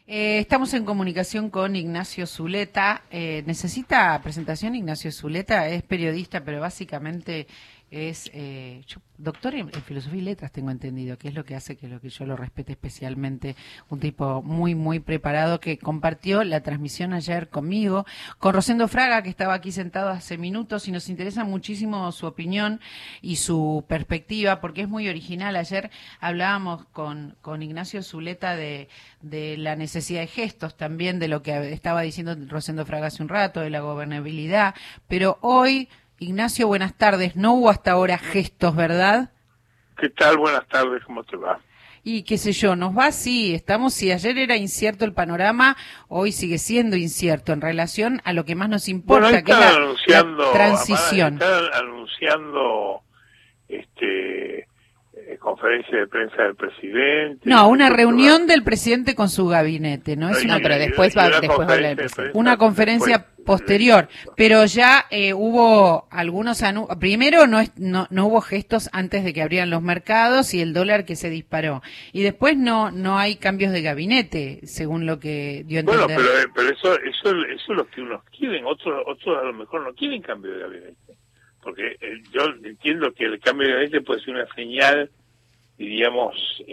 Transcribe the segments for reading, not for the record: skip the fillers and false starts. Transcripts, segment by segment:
Estamos en comunicación con Ignacio Zuleta. ¿Necesita presentación Ignacio Zuleta? Es periodista, pero básicamente es doctor en filosofía y letras, tengo entendido, que es lo que hace que yo lo respete especialmente. Un tipo muy, muy preparado que compartió la transmisión ayer conmigo, con Rosendo Fraga, que estaba aquí sentado hace minutos, y nos interesa muchísimo su opinión y su perspectiva, porque es muy original. Ayer hablábamos con Ignacio Zuleta de la necesidad de gestos, también de lo que estaba diciendo Rosendo Fraga hace un rato, de la gobernabilidad, pero hoy... Ignacio, buenas tardes. No hubo hasta ahora gestos, ¿verdad? ¿Qué tal? Buenas tardes, ¿cómo te va? Y qué sé yo, nos va así, si ayer era incierto el panorama, hoy sigue siendo incierto en relación a lo que más nos importa, bueno, que es la transición. Están anunciando conferencia de prensa del presidente. No, una reunión del presidente con su gabinete, ¿no? Es pero después va a hablar del presidente. Una conferencia posterior, pero ya hubo algunos primero no hubo gestos antes de que abrieran los mercados y el dólar que se disparó, y después no hay cambios de gabinete, según lo que dio a entender. Bueno, pero eso es lo que unos quieren, otros a lo mejor no quieren cambio de gabinete, porque yo entiendo que el cambio de gabinete puede ser una señal, diríamos,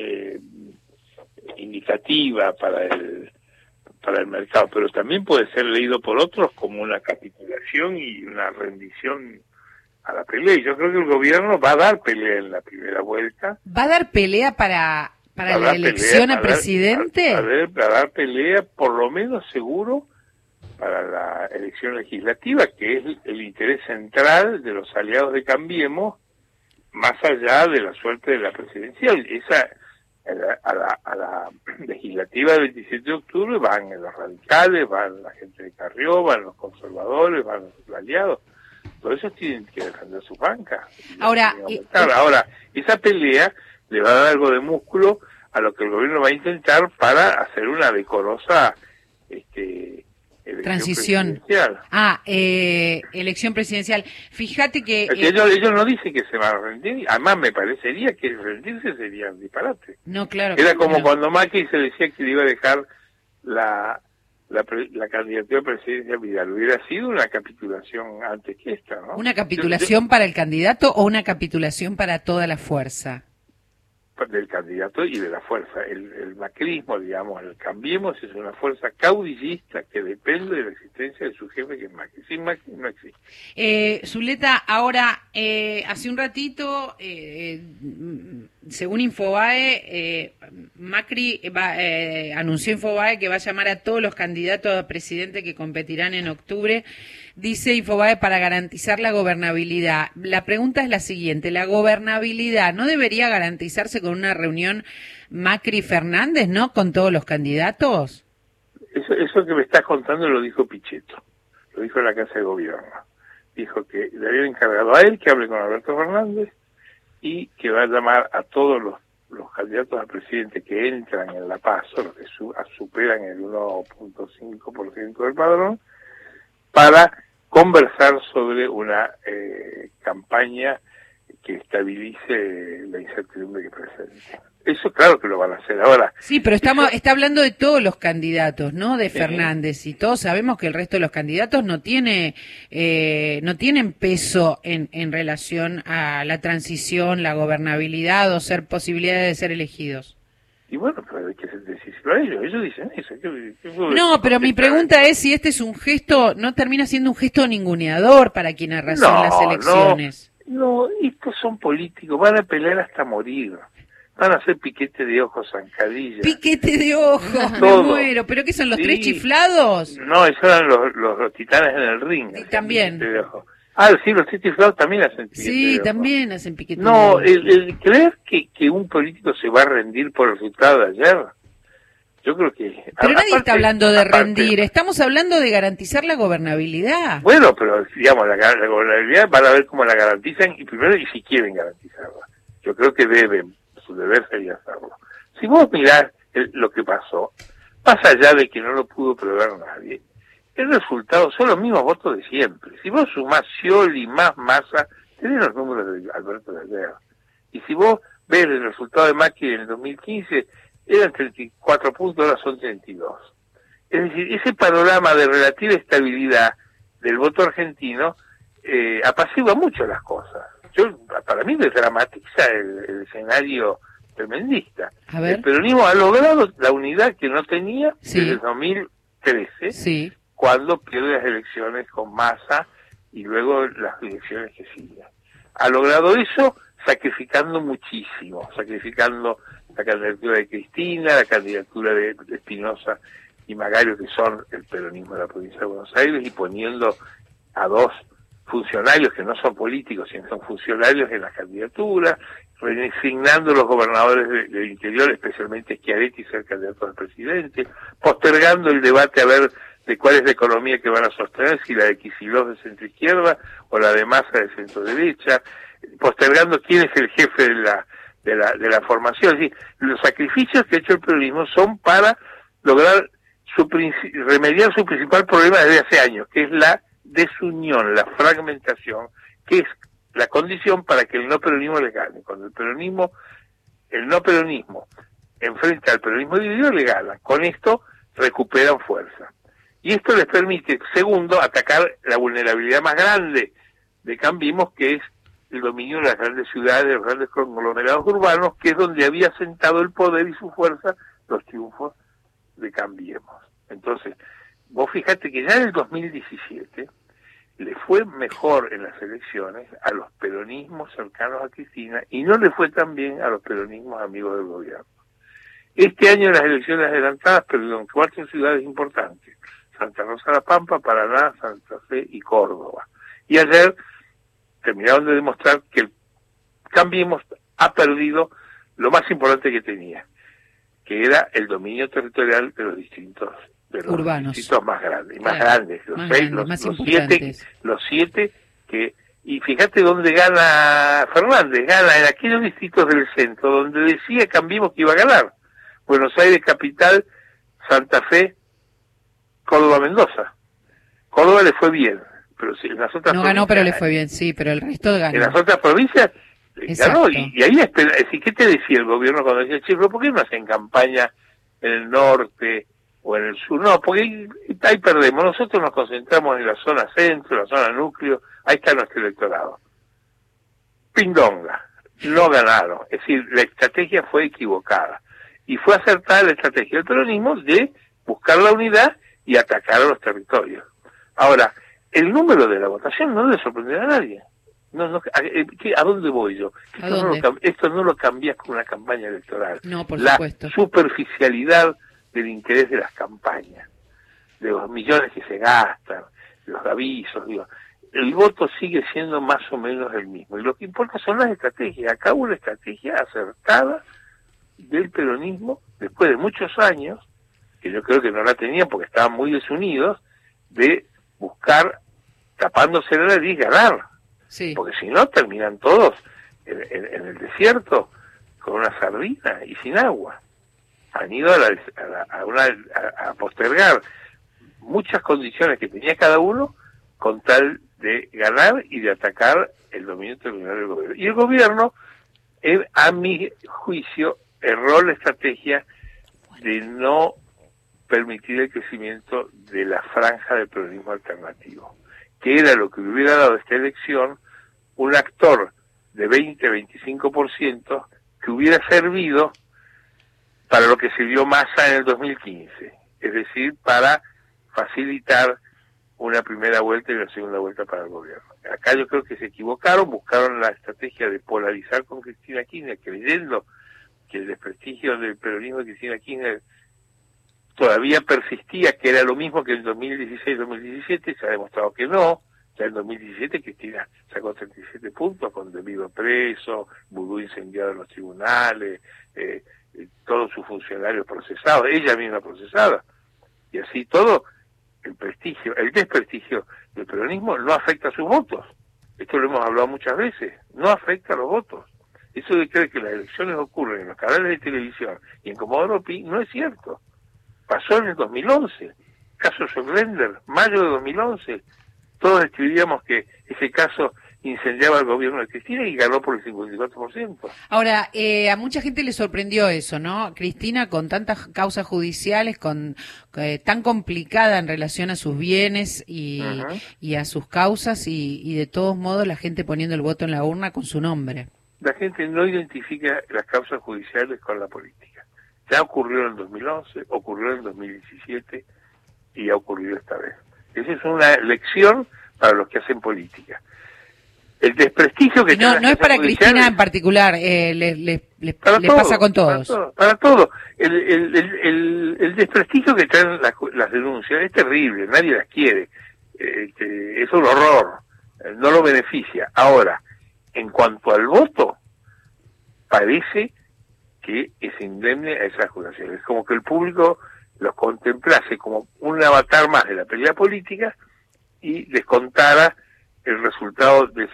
indicativa para el mercado, pero también puede ser leído por otros como una capitulación y una rendición a la pelea. Y yo creo que el gobierno va a dar pelea en la primera vuelta. ¿Va a dar pelea para la elección a presidente? Va a dar pelea, por lo menos seguro, para la elección legislativa, que es el interés central de los aliados de Cambiemos, más allá de la suerte de la presidencial. A la legislativa del 27 de octubre van los radicales, van la gente de Carrió, van los conservadores, van los aliados. Todos esos tienen que defender su banca. Ahora, esa pelea le va a dar algo de músculo a lo que el gobierno va a intentar para hacer una decorosa transición. Elección presidencial. Fíjate que... ellos no dicen que se van a rendir, además me parecería que rendirse sería un disparate. No, claro. Era como cuando Macri se decía que le iba a dejar la candidatura presidencial Vidal. Hubiera sido una capitulación antes que esta, ¿no? ¿Una capitulación para el candidato o una capitulación para toda la fuerza? Del candidato y de la fuerza. El macrismo, digamos, el Cambiemos es una fuerza caudillista que depende de la existencia de su jefe, que es Macri. Sin Macri no existe. Zuleta, ahora, hace un ratito, según Infobae, Macri anunció Infobae que va a llamar a todos los candidatos a presidente que competirán en octubre. Dice Infobae, para garantizar la gobernabilidad. La pregunta es la siguiente: ¿la gobernabilidad no debería garantizarse con una reunión Macri-Fernández, no? Con todos los candidatos. Eso que me estás contando lo dijo Pichetto, lo dijo en la Casa de Gobierno. Dijo que le habían encargado a él que hable con Alberto Fernández y que va a llamar a todos los candidatos a presidente que entran en la PASO, los que superan el 1.5% del padrón, para conversar sobre una campaña que estabilice la incertidumbre que presenta. Eso claro que lo van a hacer ahora. Sí, pero está hablando de todos los candidatos, ¿no? De Fernández, y todos sabemos que el resto de los candidatos no tienen peso en relación a la transición, la gobernabilidad o posibilidades de ser elegidos. Y bueno, pero hay que decírselo a ellos dicen eso. No, pero mi pregunta es si este es un gesto, no termina siendo un gesto ninguneador para quien arrasó en las elecciones. No, estos son políticos, van a pelear hasta morir. Van a hacer piquete de ojos, zancadillas. Piquete de ojos, me muero. ¿Pero qué son, los tres chiflados? No, esos eran los titanes en el ring. Sí, también. Sí, los tres chiflados también hacen piquete de ojos. También hacen piquete de ojos. No, el creer que un político se va a rendir por el resultado de ayer, yo creo que... Pero nadie está hablando de rendir, estamos hablando de garantizar la gobernabilidad. Bueno, pero digamos, la gobernabilidad van a ver cómo la garantizan y primero y si quieren garantizarla. Yo creo que deben. Su deber sería hacerlo. Si vos mirás lo que pasó, más allá de que no lo pudo prever nadie, el resultado son los mismos votos de siempre. Si vos sumás Scioli más Massa, tenés los números de Alberto de ayer. Y si vos ves el resultado de Macri en el 2015, eran 34 puntos, ahora son 32. Es decir, ese panorama de relativa estabilidad del voto argentino apacigua mucho las cosas. Para mí desdramatiza el escenario tremendista. El peronismo ha logrado la unidad que no tenía desde el 2013, cuando pierde las elecciones con Massa y luego las elecciones que siguen. Ha logrado eso sacrificando muchísimo, sacrificando la candidatura de Cristina, la candidatura de Espinosa y Magario, que son el peronismo de la provincia de Buenos Aires, y poniendo a dos funcionarios que no son políticos, sino son funcionarios en la candidatura, resignando los gobernadores del interior, especialmente Schiaretti, ser candidato al presidente, postergando el debate a ver de cuál es la economía que van a sostener, si la de Kicillof de centro-izquierda o la de Massa de centro-derecha, postergando quién es el jefe de la formación. Es decir, los sacrificios que ha hecho el peronismo son para lograr remediar su principal problema desde hace años, que es la desunión, la fragmentación, que es la condición para que el no peronismo le gane. Cuando el no peronismo enfrenta al peronismo dividido, le gana. Con esto recuperan fuerza. Y esto les permite, segundo, atacar la vulnerabilidad más grande de Cambiemos, que es el dominio de las grandes ciudades, de los grandes conglomerados urbanos, que es donde había sentado el poder y su fuerza los triunfos de Cambiemos. Entonces, vos fijate que ya en el 2017 le fue mejor en las elecciones a los peronismos cercanos a Cristina y no le fue tan bien a los peronismos amigos del gobierno. Este año en las elecciones adelantadas perdieron 4 ciudades importantes: Santa Rosa de la Pampa, Paraná, Santa Fe y Córdoba. Y ayer terminaron de demostrar que el Cambiemos ha perdido lo más importante que tenía, que era el dominio territorial de los distritos urbanos, distritos más grandes, los siete que, y fíjate dónde gana Fernández, gana en aquellos distritos del centro donde decía Cambiemos que iba a ganar: Buenos Aires capital, Santa Fe, Córdoba, Mendoza. Córdoba le fue bien, pero si en las otras no ganó, pero le fue bien, sí, pero el resto ganó. En las otras provincias ganó, y ahí ¿qué te decía el gobierno cuando decía, che, pero por qué no hacen campaña en el norte o en el sur? No, porque ahí perdemos. Nosotros nos concentramos en la zona centro, la zona núcleo, ahí está nuestro electorado. Pindonga, no ganaron. Es decir, la estrategia fue equivocada. Y fue acertada la estrategia del peronismo de buscar la unidad y atacar a los territorios. Ahora, el número de la votación no le sorprenderá a nadie. ¿A dónde voy yo? Esto no lo cambias con una campaña electoral. No, por supuesto. La superficialidad del interés de las campañas, de los millones que se gastan, los avisos, digo, el voto sigue siendo más o menos el mismo. Y lo que importa son las estrategias. Acá hubo una estrategia acertada del peronismo, después de muchos años, que yo creo que no la tenían porque estaban muy desunidos, de buscar, tapándose la nariz, ganar. Sí. Porque si no, terminan todos en el desierto con una sardina y sin agua. Han ido a postergar muchas condiciones que tenía cada uno con tal de ganar y de atacar el dominio territorial del gobierno. Y el gobierno, a mi juicio, erró la estrategia de no permitir el crecimiento de la franja del peronismo alternativo, que era lo que le hubiera dado a esta elección un actor de 20-25% que hubiera servido para lo que sirvió Massa en el 2015, es decir, para facilitar una primera vuelta y una segunda vuelta para el gobierno. Acá yo creo que se equivocaron, buscaron la estrategia de polarizar con Cristina Kirchner, creyendo que el desprestigio del peronismo de Cristina Kirchner todavía persistía, que era lo mismo que en 2016-2017, se ha demostrado que no. Ya en 2017 Cristina sacó 37 puntos con debido preso, vudú incendiado en los tribunales, todos sus funcionarios procesados, ella misma procesada. Y así todo, el desprestigio del peronismo no afecta a sus votos. Esto lo hemos hablado muchas veces, no afecta a los votos. Eso de creer que las elecciones ocurren en los canales de televisión y en Comodoro Pi no es cierto. Pasó en el 2011, caso Schoenlender, mayo de 2011. Todos escribíamos que ese caso incendiaba el gobierno de Cristina y ganó por el 54%. Ahora, a mucha gente le sorprendió eso, ¿no? Cristina, con tantas causas judiciales, tan complicada en relación a sus bienes y a sus causas, y de todos modos la gente poniendo el voto en la urna con su nombre. La gente no identifica las causas judiciales con la política. Ya ocurrió en 2011, ocurrió en 2017 y ha ocurrido esta vez. Esa es una lección para los que hacen política. El desprestigio que no es para Cristina en particular, le pasa con todos. Para todo. El desprestigio que traen las denuncias es terrible, nadie las quiere. Es un horror, no lo beneficia. Ahora, en cuanto al voto, parece que es indemne a esas acusaciones. Es como que el público los contemplase como un avatar más de la pelea política y descontara el resultado de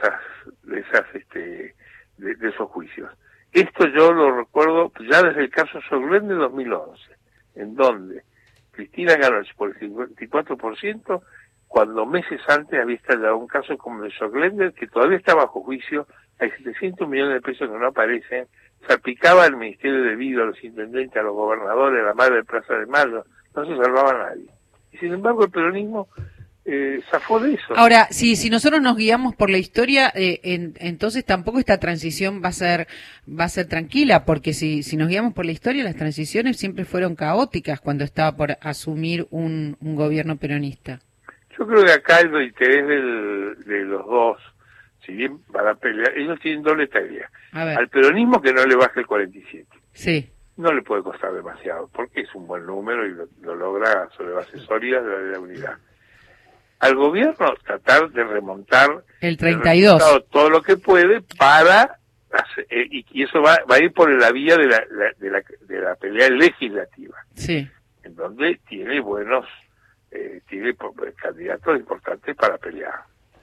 esos juicios. Esto yo lo recuerdo ya desde el caso Soglen de 2011, en donde Cristina ganó por el 54%, cuando meses antes había estallado un caso como el de Soglen, que todavía está bajo juicio, hay 700 millones de pesos que no aparecen, salpicaba al Ministerio de Vida, a los intendentes, a los gobernadores, a la madre de Plaza de Mayo, no se salvaba a nadie. Y sin embargo el peronismo zafó de eso. Ahora, si nosotros nos guiamos por la historia, entonces tampoco esta transición va a ser tranquila, porque si nos guiamos por la historia, las transiciones siempre fueron caóticas cuando estaba por asumir un gobierno peronista. Yo creo que acá el interés de los dos, si bien van a pelear, ellos tienen doble tarea. Al peronismo que no le baje el 47. Sí. No le puede costar demasiado, porque es un buen número y lo logra sobre bases sólidas de la unidad. Al gobierno tratar de remontar el 32 todo lo que puede para y eso va a ir por la vía de la pelea legislativa, sí, en donde tiene candidatos importantes para pelear,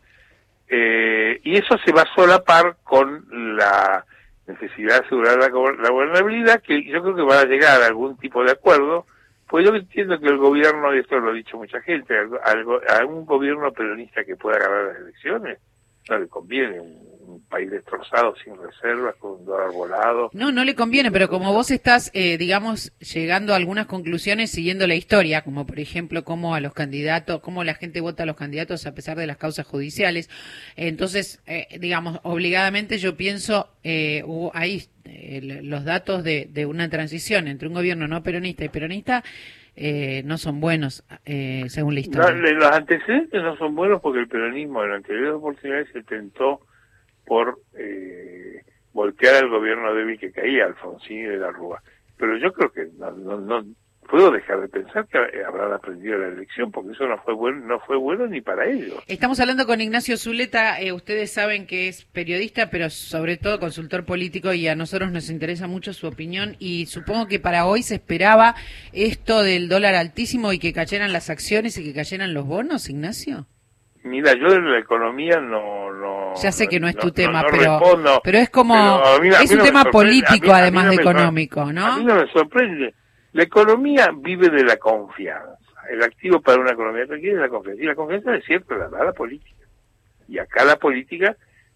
y eso se va a solapar con la necesidad de asegurar la gobernabilidad, que yo creo que va a llegar a algún tipo de acuerdo. Pues yo entiendo que el gobierno, y esto lo ha dicho mucha gente, a un gobierno peronista que pueda ganar las elecciones, no le conviene un país destrozado, sin reservas, con un dólar volado. No le conviene, pero como vos estás, digamos, llegando a algunas conclusiones siguiendo la historia, como por ejemplo cómo la gente vota a los candidatos a pesar de las causas judiciales, entonces, digamos, obligadamente yo pienso, ahí los datos de una transición entre un gobierno no peronista y peronista no son buenos, según la historia. Los antecedentes no son buenos porque el peronismo en anteriores oportunidades se tentó por voltear al gobierno débil que caía, Alfonsín y de la Rúa. Pero yo creo que no puedo dejar de pensar que habrán aprendido la elección, porque eso no fue bueno ni para ellos. Estamos hablando con Ignacio Zuleta, ustedes saben que es periodista, pero sobre todo consultor político, y a nosotros nos interesa mucho su opinión, y supongo que para hoy se esperaba esto del dólar altísimo y que cayeran las acciones y que cayeran los bonos, Ignacio. Mira, yo de la economía no ya sé que no es tu tema, respondo, pero es como es un tema político además de económico, ¿no? A mí no me sorprende. La economía vive de la confianza. El activo para una economía tranquila es la confianza. Y la confianza es cierto, la da la política. Y acá la política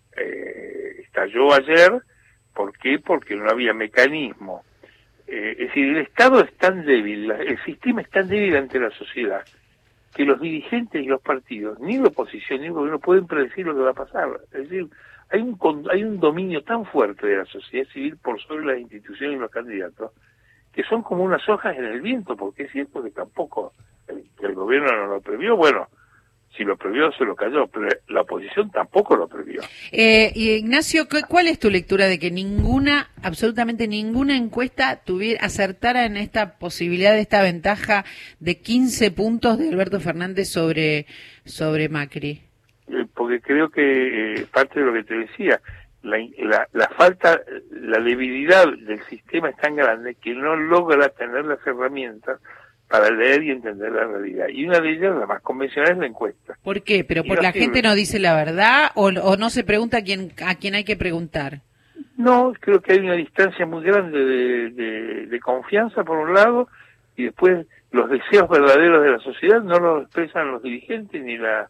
estalló ayer. ¿Por qué? Porque no había mecanismo. Es decir, el Estado es tan débil, el sistema es tan débil ante la sociedad, que los dirigentes y los partidos, ni la oposición ni el gobierno, pueden predecir lo que va a pasar. Es decir, hay un dominio tan fuerte de la sociedad civil por sobre las instituciones y los candidatos, que son como unas hojas en el viento, porque es cierto que tampoco el gobierno no lo previó. Bueno, si lo previó se lo cayó, pero la oposición tampoco lo previó. Ignacio, ¿cuál es tu lectura de que absolutamente ninguna encuesta acertara en esta posibilidad de esta ventaja de 15 puntos de Alberto Fernández sobre Macri? Porque creo que parte de lo que te decía, la falta, la debilidad del sistema es tan grande que no logra tener las herramientas para leer y entender la realidad. Y una de ellas, la más convencional, es la encuesta. ¿Por qué? ¿Pero por la gente no dice la verdad o no se pregunta a quién hay que preguntar? No, creo que hay una distancia muy grande de confianza por un lado, y después los deseos verdaderos de la sociedad no los expresan los dirigentes ni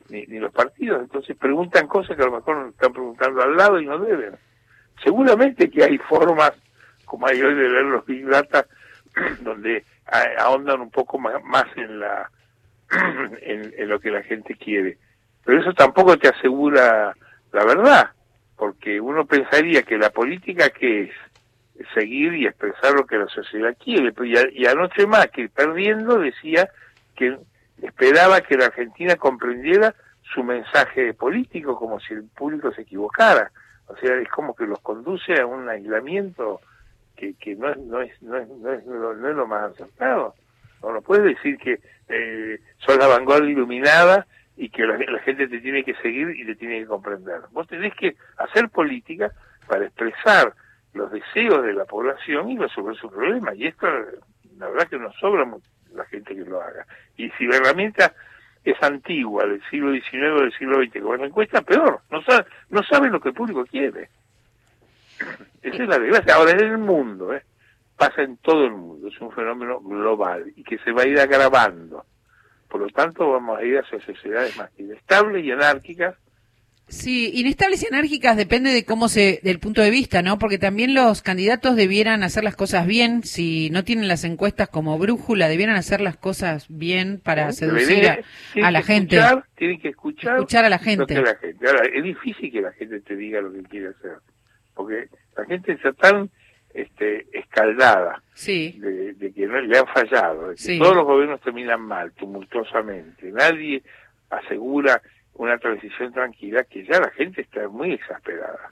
ni los partidos. Entonces preguntan cosas que a lo mejor están preguntando al lado y no deben. Seguramente que hay formas, como hay hoy de leer los Big Data, donde ahondan un poco más en en lo que la gente quiere. Pero eso tampoco te asegura la verdad, porque uno pensaría que la política, que es seguir y expresar lo que la sociedad quiere. Y anoche Macri, perdiendo, decía que esperaba que la Argentina comprendiera su mensaje político, como si el público se equivocara. O sea, es como que los conduce a un aislamiento que no es lo más acertado. No puedes decir que son la vanguardia iluminada y que la gente te tiene que seguir y te tiene que comprender. Vos tenés que hacer política para expresar los deseos de la población y resolver sus problemas. Y esto, la verdad que nos sobra la gente que lo haga. Y si la herramienta es antigua, del siglo XIX o del siglo XX, como la encuesta, peor. No sabe lo que el público quiere. Esa es la desgracia. Ahora, en el mundo, pasa en todo el mundo. Es un fenómeno global y que se va a ir agravando. Por lo tanto, vamos a ir hacia sociedades más inestables y anárquicas. Sí, inestables y anárquicas depende de del punto de vista, ¿no? Porque también los candidatos debieran hacer las cosas bien. Si no tienen las encuestas como brújula, debieran hacer las cosas bien para seducir a la gente. Tienen que escuchar a la gente. Ahora, es difícil que la gente te diga lo que quiere hacer, porque la gente está tan escaldada, sí, de que no le han fallado, de que sí, todos los gobiernos terminan mal, tumultuosamente. Nadie asegura una transición tranquila, que ya la gente está muy exasperada.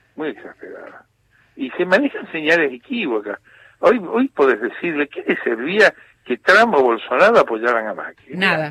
Y se manejan señales equívocas. Hoy podés decirle, ¿qué le servía que Trump o Bolsonaro apoyaran a Macri? Nada.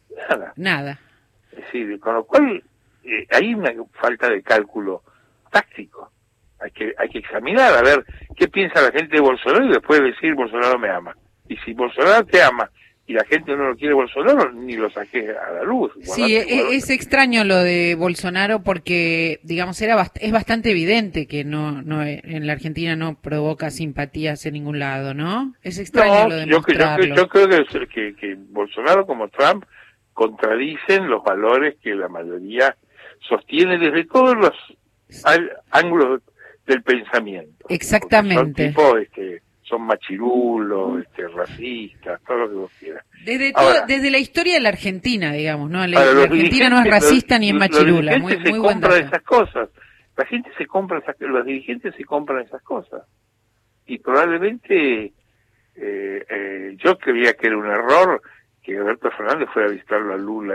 Es decir, con lo cual hay una falta de cálculo táctico. Hay que examinar, a ver qué piensa la gente de Bolsonaro y después decir Bolsonaro me ama. Y si Bolsonaro te ama y la gente no lo quiere Bolsonaro, ni lo saqué a la luz. Sí, es extraño lo de Bolsonaro porque, digamos, es bastante evidente que no en la Argentina no provoca simpatías en ningún lado, ¿no? Es extraño lo de mostrarlo. Yo creo que Bolsonaro como Trump contradicen los valores que la mayoría sostiene desde todos los ángulos del pensamiento. Exactamente. Son machirulos, racistas, todo lo que vos quieras. Desde la historia de la Argentina, digamos, ¿no? La Argentina no es racista ni es machirula. Muy buen dato. Esas cosas. La gente se compra los dirigentes se compran esas cosas. Y probablemente yo creía que era un error que Alberto Fernández fuera a visitarlo a Lula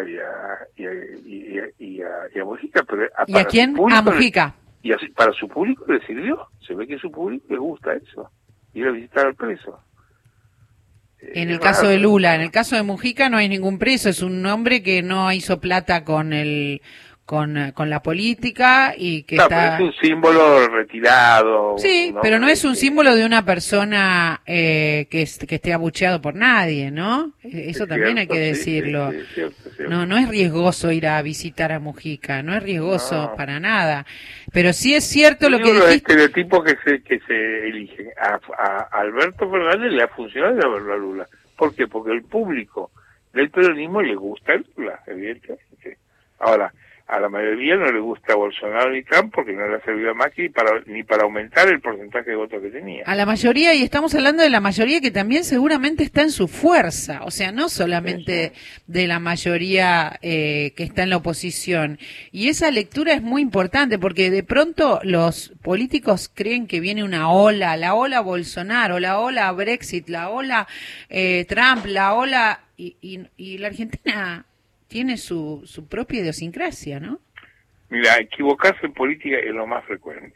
y a Mujica. Pero ¿Y a quién? A Mujica. Y para su público le sirvió. Se ve que a su público le gusta eso. Ir a visitar al preso. En el caso de Lula, en el caso de Mujica no hay ningún preso, es un hombre que no hizo plata con la política y que está... Pero es un símbolo retirado. Sí, pero no es un símbolo de una persona que esté abucheado por nadie, ¿no? Eso también hay que decirlo. Sí, cierto. No es riesgoso ir a visitar a Mujica, no es riesgoso para nada. Pero sí es cierto lo que dijiste. Los estereotipos que se eligen. A Alberto Fernández le ha funcionado de verlo a Lula. ¿Por qué? Porque el público del peronismo le gusta a Lula, evidentemente. Ahora, a la mayoría no le gusta Bolsonaro ni Trump porque no le ha servido a Macri ni para aumentar el porcentaje de votos que tenía. A la mayoría, y estamos hablando de la mayoría que también seguramente está en su fuerza, o sea, no solamente de la mayoría que está en la oposición. Y esa lectura es muy importante porque de pronto los políticos creen que viene una ola, la ola Bolsonaro, la ola Brexit, la ola Trump, la ola... y la Argentina... tiene su propia idiosincrasia, ¿no? Mira, equivocarse en política es lo más frecuente.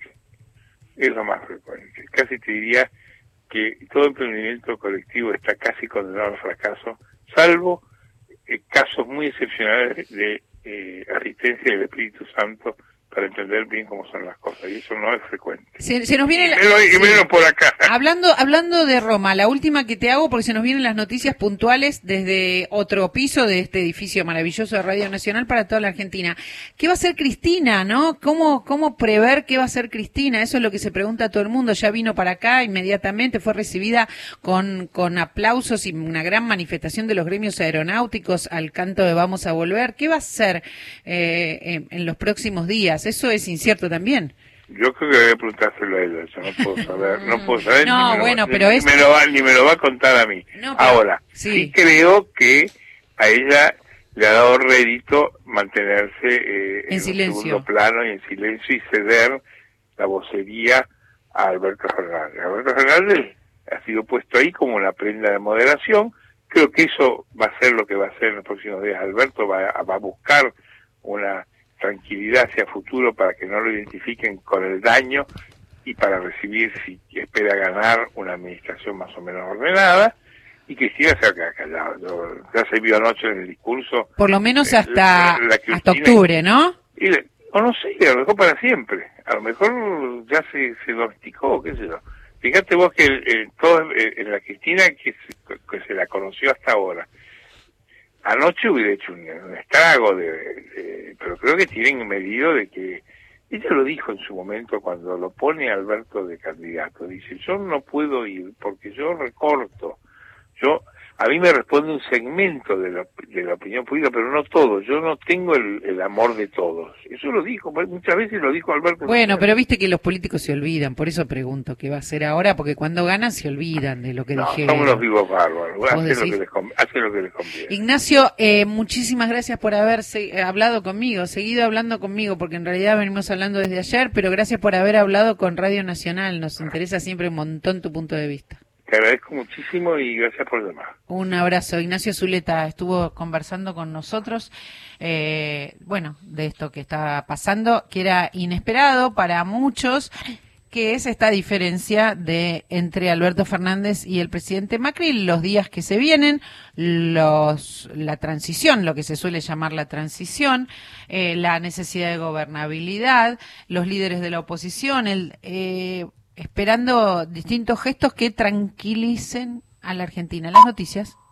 Casi te diría que todo emprendimiento colectivo está casi condenado al fracaso, salvo casos muy excepcionales de asistencia del Espíritu Santo para entender bien cómo son las cosas, y eso no es frecuente. Se nos viene y menos por acá. Hablando de Roma, la última que te hago, porque se nos vienen las noticias puntuales desde otro piso de este edificio maravilloso de Radio Nacional para toda la Argentina. ¿Qué va a hacer Cristina, no? ¿Cómo prever qué va a hacer Cristina? Eso es lo que se pregunta a todo el mundo. Ya vino para acá inmediatamente, fue recibida con aplausos y una gran manifestación de los gremios aeronáuticos al canto de Vamos a Volver. ¿Qué va a hacer en los próximos días? Eso es incierto también. Yo creo que voy a preguntárselo a ella, yo no puedo saber, no, ni me lo va a contar a mí. No, ahora, sí creo que a ella le ha dado rédito mantenerse en silencio, segundo plano y en silencio, y ceder la vocería a Alberto Fernández. Alberto Fernández ha sido puesto ahí como una prenda de moderación. Creo que eso va a ser lo que va a hacer en los próximos días. Alberto va a buscar una tranquilidad hacia futuro para que no lo identifiquen con el daño y para recibir, si espera ganar, una administración más o menos ordenada, y Cristina se ha quedado callado. Ya se vio anoche en el discurso. Por lo menos hasta octubre, ¿no? O no sé, a lo mejor para siempre. A lo mejor ya se domesticó, qué sé yo. Fíjate vos que todo en la Cristina que se la conoció hasta ahora, anoche hubiera hecho un estrago, pero creo que tienen medido de que, ella lo dijo en su momento cuando lo pone Alberto de candidato, dice, yo no puedo ir porque yo recorto, a mí me responde un segmento de la opinión pública, pero no todo, yo no tengo el amor de todos. Eso lo dijo, muchas veces lo dijo Alberto. Bueno, pero viste que los políticos se olvidan, por eso pregunto qué va a hacer ahora, porque cuando ganan se olvidan de lo que dijeron. No, somos los vivos bárbaros, hacen lo que les conviene. Ignacio, muchísimas gracias por haber hablado conmigo, seguido hablando conmigo, porque en realidad venimos hablando desde ayer, pero gracias por haber hablado con Radio Nacional, nos interesa siempre un montón tu punto de vista. Te agradezco muchísimo y gracias por llamar. Un abrazo. Ignacio Zuleta estuvo conversando con nosotros, de esto que está pasando, que era inesperado para muchos, que es esta diferencia entre Alberto Fernández y el presidente Macri, los días que se vienen, la transición, lo que se suele llamar la transición, la necesidad de gobernabilidad, los líderes de la oposición, esperando distintos gestos que tranquilicen a la Argentina. Las noticias.